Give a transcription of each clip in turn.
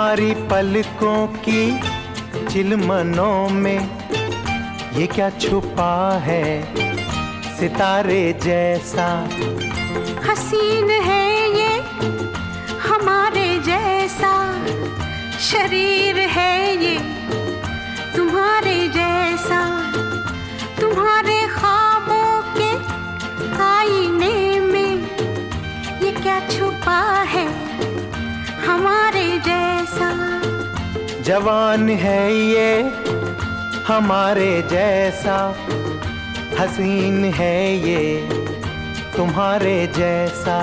तुम्हारी पलकों की चिलमनों में ये क्या छुपा है सितारे जैसा। हसीन है ये हमारे जैसा, शरीर है ये तुम्हारे जैसा। तुम्हारे ख्वाबों के आईने में ये क्या छुपा है हमारे जैसा। जवान है ये हमारे जैसा, हसीन है ये तुम्हारे जैसा।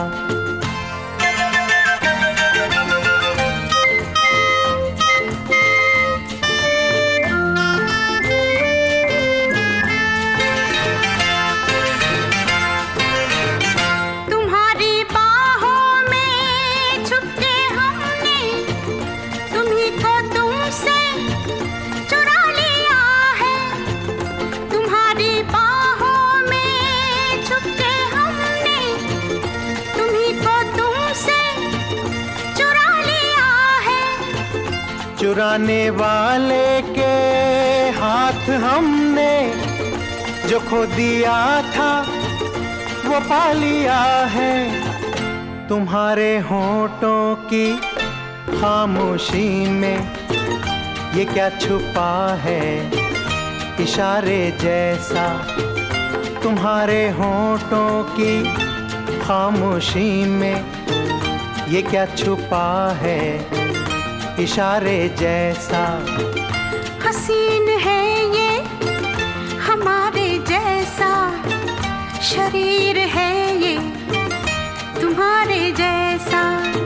चुराने वाले के हाथ हमने जो खो दिया था वो पा लिया है। तुम्हारे होठों की खामोशी में ये क्या छुपा है इशारे जैसा। तुम्हारे होठों की खामोशी में ये क्या छुपा है इशारे जैसा। हसीन है ये हमारे जैसा, शरीर है ये तुम्हारे जैसा।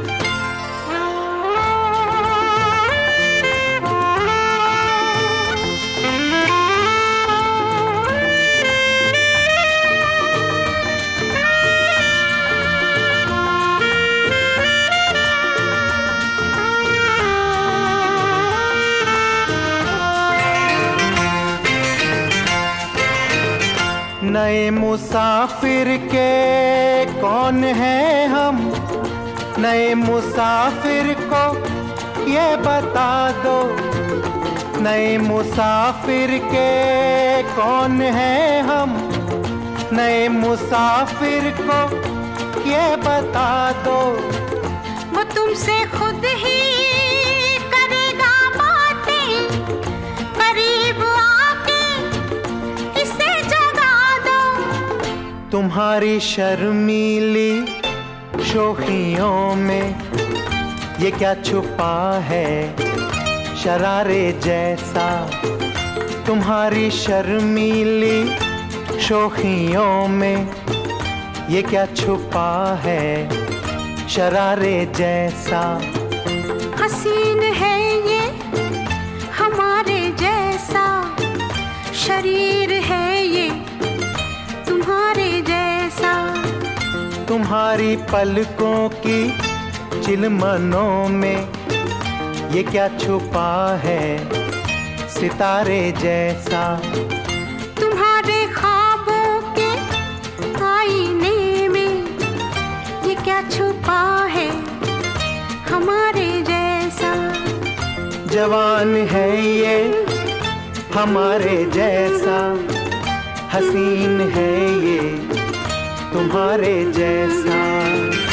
नए मुसाफिर के कौन हैं हम, नए मुसाफिर को ये बता दो। नए मुसाफिर के कौन हैं हम, नए मुसाफिर को ये बता दो। वो तुमसे खुद ही करेगा बातें, करीब आके इसे जगा दो। तुम्हारी शर्मीली शोखियों में ये क्या छुपा है शरारे जैसा। तुम्हारी शर्मीली शोखियों में ये क्या छुपा है शरारे जैसा। हसीन है ये हमारे जैसा, शरीर है ये तुम्हारे जैसा। तुम्हारी पलकों की चिलमनों में ये क्या छुपा है सितारे जैसा। तुम्हारे ख्वाबों के आईने में ये क्या छुपा है हमारे जैसा। जवान है ये हमारे जैसा, हसीन है ये तुम्हारे जैसा।